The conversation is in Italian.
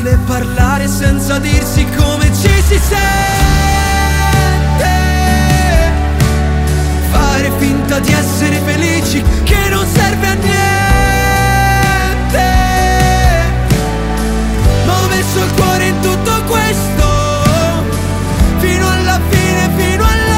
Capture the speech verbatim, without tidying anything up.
facile parlare senza dirsi come ci si sente, fare finta di essere felici che non serve a niente. Ma ho messo il cuore in tutto questo, fino alla fine, fino alla